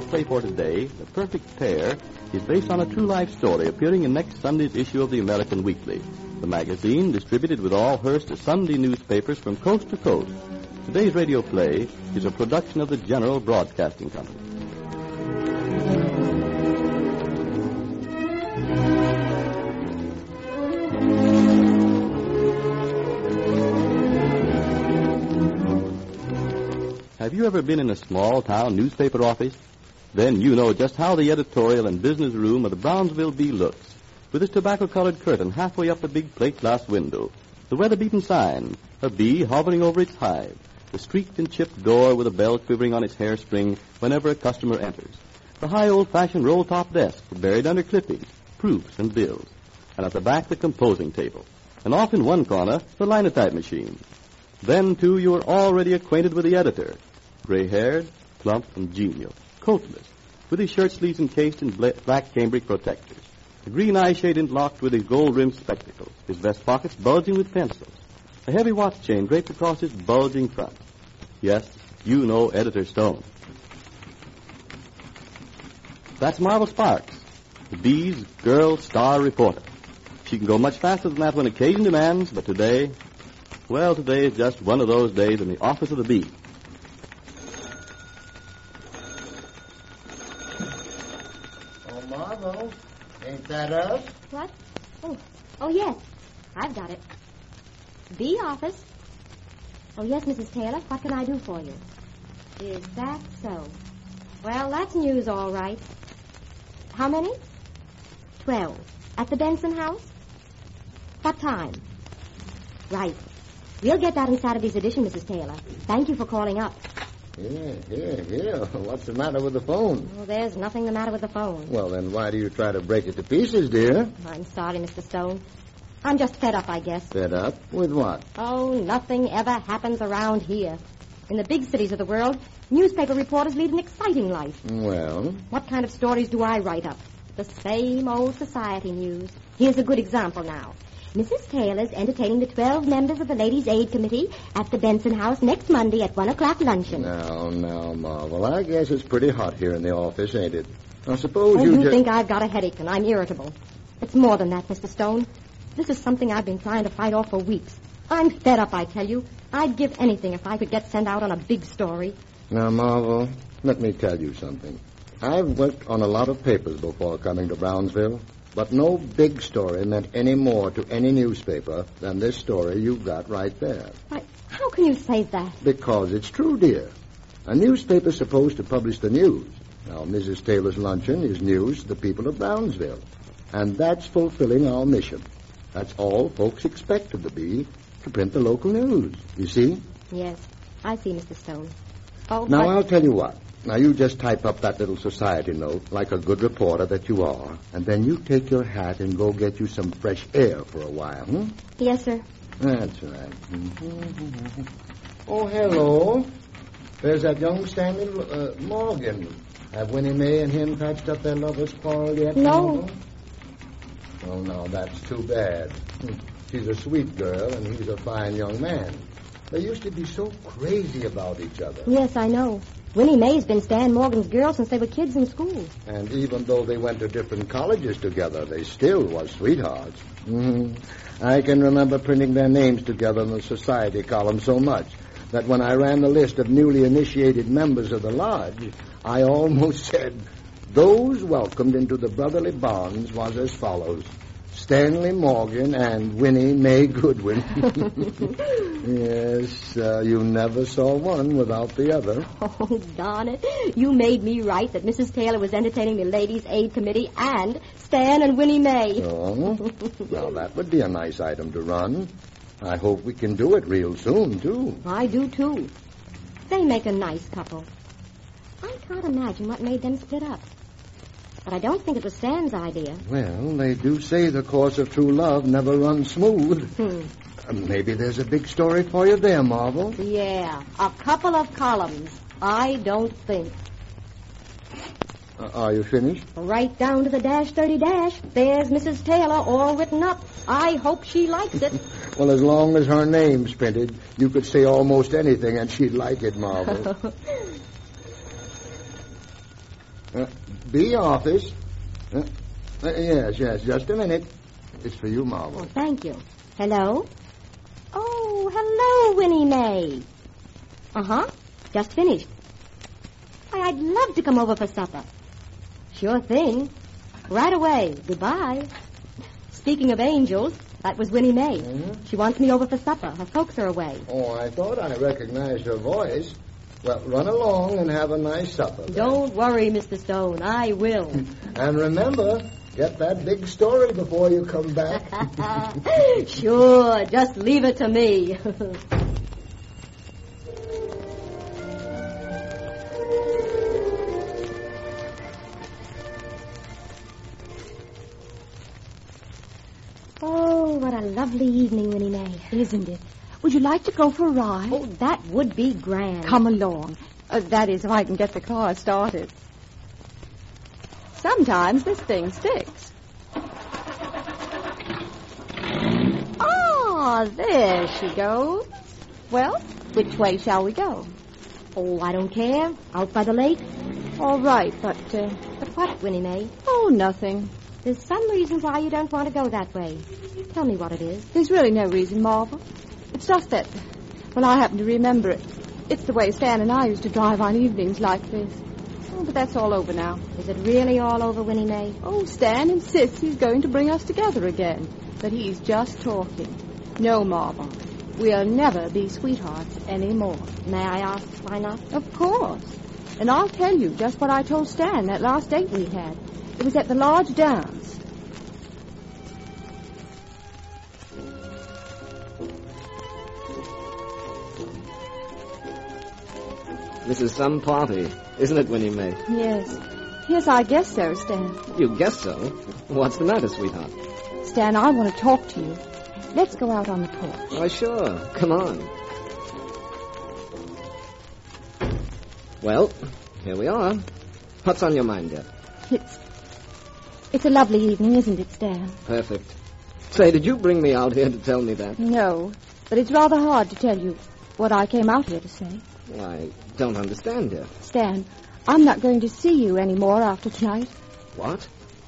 play for today, The Perfect Pair, is based on a true-life story appearing in next Sunday's issue of the American Weekly, the magazine distributed with all Hearst Sunday newspapers from coast to coast. Today's radio play is a production of the General Broadcasting Company. Have you ever been in a small-town newspaper office? Then you know just how the editorial and business room of the Brownsville Bee looks, with its tobacco-colored curtain halfway up the big plate-glass window, the weather-beaten sign, a bee hovering over its hive, the streaked and chipped door with a bell quivering on its hairspring whenever a customer enters, the high old-fashioned roll-top desk buried under clippings, proofs, and bills, and at the back the composing table, and off in one corner the linotype machine. Then, too, you are already acquainted with the editor, gray-haired, plump, and genial, coatless, with his shirt sleeves encased in black cambric protectors, the green eye shade interlocked with his gold-rimmed spectacles, his vest pockets bulging with pencils, a heavy watch chain draped across his bulging front. Yes, you know Editor Stone. That's Marvel Sparks, the Bee's girl star reporter. She can go much faster than that when occasion demands, but today, well, today is just one of those days in the office of the Bee. Marvel, ain't that us? What? Oh, yes. I've got it. Bee office. Oh, yes, Mrs. Taylor. What can I do for you? Is that so? Well, that's news, all right. How many? 12. At the Benson house? What time? Right. We'll get that in Saturday's edition, Mrs. Taylor. Thank you for calling up. Here. What's the matter with the phone? Oh, there's nothing the matter with the phone. Well, then why do you try to break it to pieces, dear? I'm sorry, Mr. Stone. I'm just fed up, I guess. Fed up? With what? Oh, nothing ever happens around here. In the big cities of the world, newspaper reporters lead an exciting life. Well? What kind of stories do I write up? The same old society news. Here's a good example now. Mrs. Taylor's entertaining the 12 members of the Ladies' Aid Committee at the Benson House next Monday at 1 o'clock luncheon. Now, Marvel, I guess it's pretty hot here in the office, ain't it? I suppose you think I've got a headache and I'm irritable. It's more than that, Mr. Stone. This is something I've been trying to fight off for weeks. I'm fed up, I tell you. I'd give anything if I could get sent out on a big story. Now, Marvel, let me tell you something. I've worked on a lot of papers before coming to Brownsville. But no big story meant any more to any newspaper than this story you've got right there. Why, how can you say that? Because it's true, dear. A newspaper's supposed to publish the news. Now, Mrs. Taylor's luncheon is news to the people of Brownsville. And that's fulfilling our mission. That's all folks expect of the Bee, to print the local news. You see? Yes, I see, Mr. Stone. Oh, now, I'll tell you what. Now, you just type up that little society note like a good reporter that you are, and then you take your hat and go get you some fresh air for a while, Yes, sir. That's right. Mm-hmm. Oh, hello. There's that young Stanley Morgan. Have Winnie Mae and him patched up their lovers' quarrel yet? No. Oh, no, that's too bad. She's a sweet girl, and he's a fine young man. They used to be so crazy about each other. Yes, I know. Winnie Mae's been Stan Morgan's girl since they were kids in school. And even though they went to different colleges together, they still was sweethearts. Mm-hmm. I can remember printing their names together in the society column so much that when I ran the list of newly initiated members of the lodge, I almost said, those welcomed into the brotherly bonds was as follows: Stanley Morgan and Winnie Mae Goodwin. Yes, you never saw one without the other. Oh, darn it. You made me write that Mrs. Taylor was entertaining the Ladies' Aid Committee and Stan and Winnie Mae. Oh, well, that would be a nice item to run. I hope we can do it real soon, too. I do, too. They make a nice couple. I can't imagine what made them split up. But I don't think it was Stan's idea. Well, they do say the course of true love never runs smooth. Maybe there's a big story for you there, Marvel. Yeah, a couple of columns. I don't think. Are you finished? Right down to the -30. There's Mrs. Taylor all written up. I hope she likes it. Well, as long as her name's printed, you could say almost anything and she'd like it, Marvel. B office. Yes, just a minute. It's for you, Marvel. Oh, thank you. Hello? Oh, hello, Winnie Mae. Uh-huh. Just finished. Why, I'd love to come over for supper. Sure thing. Right away. Goodbye. Speaking of angels, that was Winnie Mae. Mm-hmm. She wants me over for supper. Her folks are away. Oh, I thought I recognized her voice. Well, run along and have a nice supper. Then. Don't worry, Mr. Stone. I will. And remember, get that big story before you come back. Sure. Just leave it to me. Oh, what a lovely evening, Winnie Mae. Isn't it? Would you like to go for a ride? Oh, that would be grand. Come along. That is, if I can get the car started. Sometimes this thing sticks. Ah, there she goes. Well, which way shall we go? Oh, I don't care. Out by the lake? All right, but But what, Winnie Mae? oh, nothing. There's some reason why you don't want to go that way. Tell me what it is. There's really no reason, Marvel. It's just that, well, I happen to remember it. It's the way Stan and I used to drive on evenings like this. Oh, but that's all over now. Is it really all over, Winnie Mae? Oh, Stan insists he's going to bring us together again. But he's just talking. No, Marvel. We'll never be sweethearts anymore. May I ask why not? Of course. And I'll tell you just what I told Stan that last date we had. It was at the lodge dance. This is some party, isn't it, Winnie Mae? Yes. Yes, I guess so, Stan. You guess so? What's the matter, sweetheart? Stan, I want to talk to you. Let's go out on the porch. Why, sure. Come on. Well, here we are. What's on your mind, dear? It's a lovely evening, isn't it, Stan? Perfect. Say, did you bring me out here to tell me that? No, but it's rather hard to tell you what I came out here to say. I don't understand, dear. Stan, I'm not going to see you anymore after tonight. What?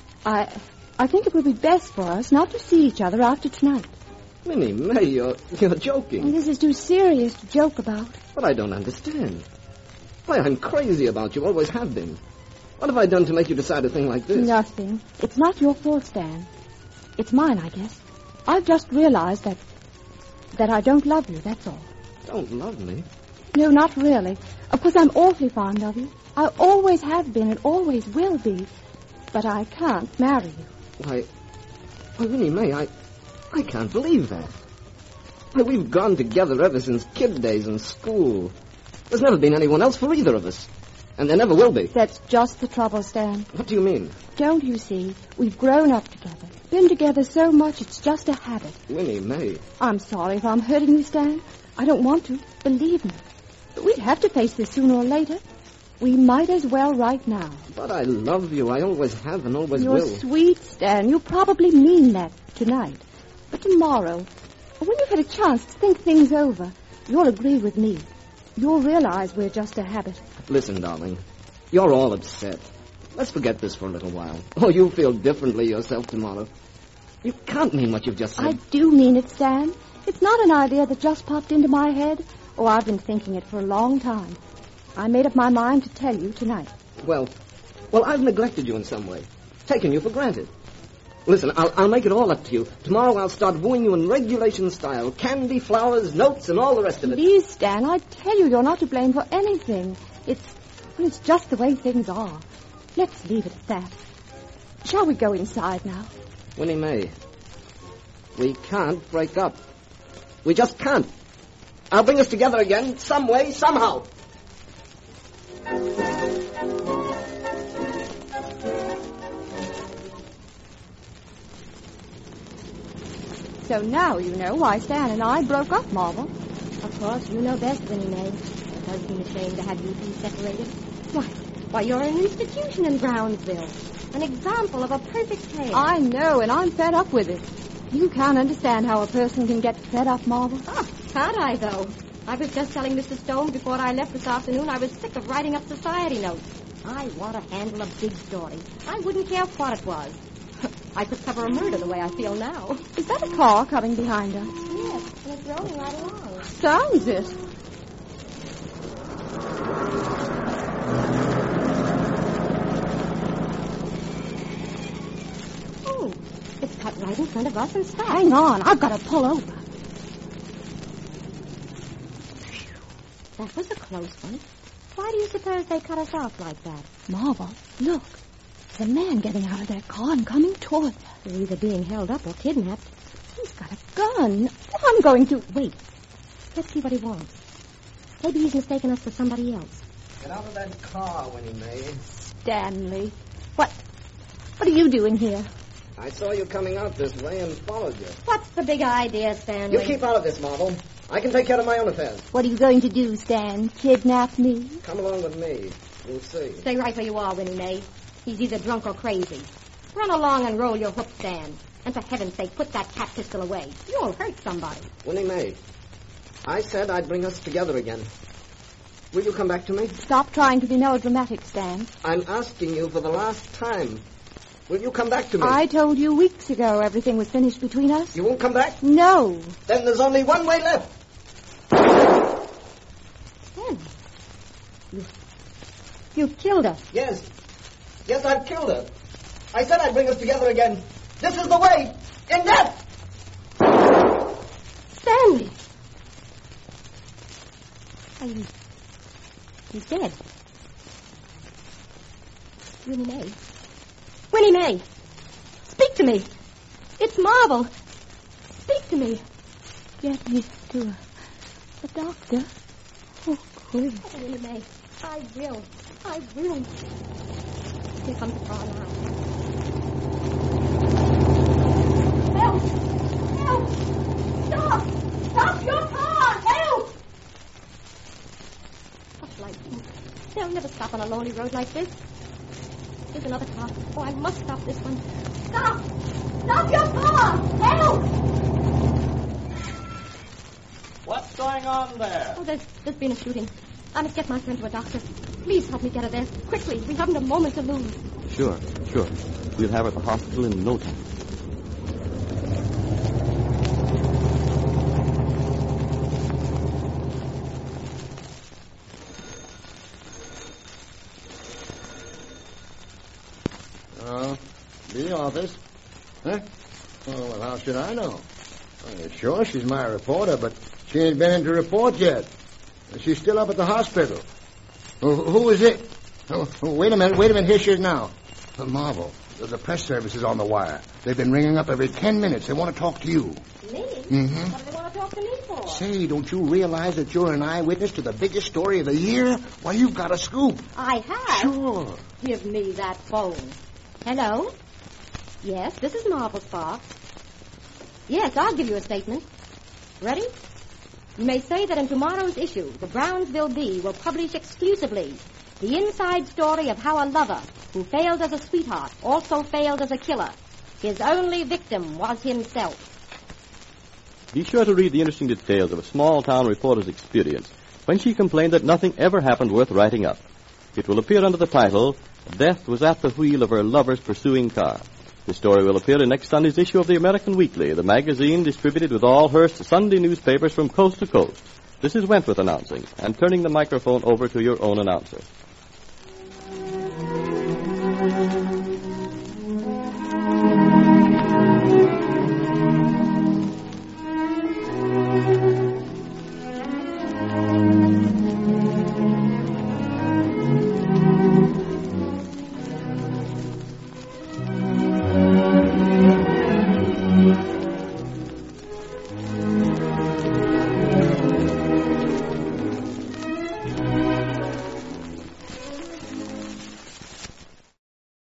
I think it would be best for us not to see each other after tonight. Winnie Mae, you're joking. This is too serious to joke about. But I don't understand. Why, I'm crazy about you, always have been. What have I done to make you decide a thing like this? Nothing. It's not your fault, Stan. It's mine, I guess. I've just realized that I don't love you, that's all. Don't love me? No, not really. Of course, I'm awfully fond of you. I always have been and always will be. But I can't marry you. Why, Winnie Mae, I can't believe that. Why, we've gone together ever since kid days in school. There's never been anyone else for either of us. And there never will be. That's just the trouble, Stan. What do you mean? Don't you see? We've grown up together. Been together so much, it's just a habit. Winnie Mae. I'm sorry if I'm hurting you, Stan. I don't want to. Believe me. But we'd have to face this sooner or later. We might as well right now. But I love you. I always have and always You're will. sweet, Stan. You probably mean that tonight. But tomorrow, when you've had a chance to think things over, you'll agree with me. You'll realize we're just a habit. Listen, darling. You're all upset. Let's forget this for a little while. Oh, you'll feel differently yourself tomorrow. You can't mean what you've just said. I do mean it, Stan. It's not an idea that just popped into my head. Oh, I've been thinking it for a long time. I made up my mind to tell you tonight. Well, I've neglected you in some way. Taken you for granted. Listen, I'll make it all up to you. Tomorrow I'll start wooing you in regulation style. Candy, flowers, notes, and all the rest of it. Please, Stan, I tell you, you're not to blame for anything. It's just the way things are. Let's leave it at that. Shall we go inside now? Winnie Mae, we can't break up. We just can't. I'll bring us together again, some way, somehow. So now you know why Stan and I broke up, Marvel. Of course, you know best, Winnie Mae. It does seem a shame to have you two separated. Why, you're an institution in Brownsville. An example of a perfect pair. I know, and I'm fed up with it. You can't understand how a person can get fed up, Marvel. Oh, can't I, though? I was just telling Mr. Stone before I left this afternoon I was sick of writing up society notes. I want to handle a big story. I wouldn't care what it was. I could cover a murder the way I feel now. Is that a car coming behind us? Yes, and it's rolling right along. Sounds it. Oh, it's cut right in front of us and stopped. Hang on, I've got to pull over. That was a close one. Why do you suppose they cut us off like that? Marvel, look. There's a man getting out of their car and coming toward us. They're either being held up or kidnapped. He's got a gun. I'm going to... Wait. Let's see what he wants. Maybe he's mistaken us for somebody else. Get out of that car, Winnie Mae. Stanley. What are you doing here? I saw you coming out this way and followed you. What's the big idea, Stanley? You keep out of this, Marvel. I can take care of my own affairs. What are you going to do, Stan? Kidnap me? Come along with me. You'll see. Stay right where you are, Winnie Mae. He's either drunk or crazy. Run along and roll your hook, Stan. And for heaven's sake, put that cat pistol away. You'll hurt somebody. Winnie Mae, I said I'd bring us together again. Will you come back to me? Stop trying to be melodramatic, Stan. I'm asking you for the last time. Will you come back to me? I told you weeks ago everything was finished between us. You won't come back? No. Then there's only one way left. Stanley, you killed her. Yes. Yes, I've killed her. I said I'd bring us together again. This is the way. In death. Stanley! He's dead. Winnie Mae. Winnie Mae! Speak to me! It's Marvel! Speak to me! Get me to a doctor. Oh, quick. Oh, Winnie Mae, I will. I will. Here comes the car now. Help! Help! Stop! Stop your car! Help! Such lightning. They'll never stop on a lonely road like this. There's another car. Oh, I must stop this one. Stop! Stop your car! Help! What's going on there? Oh, there's been a shooting. I must get my friend to a doctor. Please help me get her there. Quickly, we haven't a moment to lose. Sure. We'll have her at the hospital in no time. The office. Huh? Oh, well, how should I know? Sure, she's my reporter, but she ain't been in to report yet. She's still up at the hospital. Who is it? Oh, wait a minute. Here she is now. Marvel, the press service is on the wire. They've been ringing up every 10 minutes. They want to talk to you. Me? Mm-hmm. What do they want to talk to me for? Say, don't you realize that you're an eyewitness to the biggest story of the year? Why, you've got a scoop. I have? Sure. Give me that phone. Hello? Yes, this is Marvel Sparks. Yes, I'll give you a statement. Ready? You may say that in tomorrow's issue, the Brownsville Bee will publish exclusively the inside story of how a lover who failed as a sweetheart also failed as a killer. His only victim was himself. Be sure to read the interesting details of a small-town reporter's experience when she complained that nothing ever happened worth writing up. It will appear under the title, Death Was at the Wheel of Her Lover's Pursuing Car. The story will appear in next Sunday's issue of the American Weekly, the magazine distributed with all Hearst's Sunday newspapers from coast to coast. This is Wentworth announcing and turning the microphone over to your own announcer.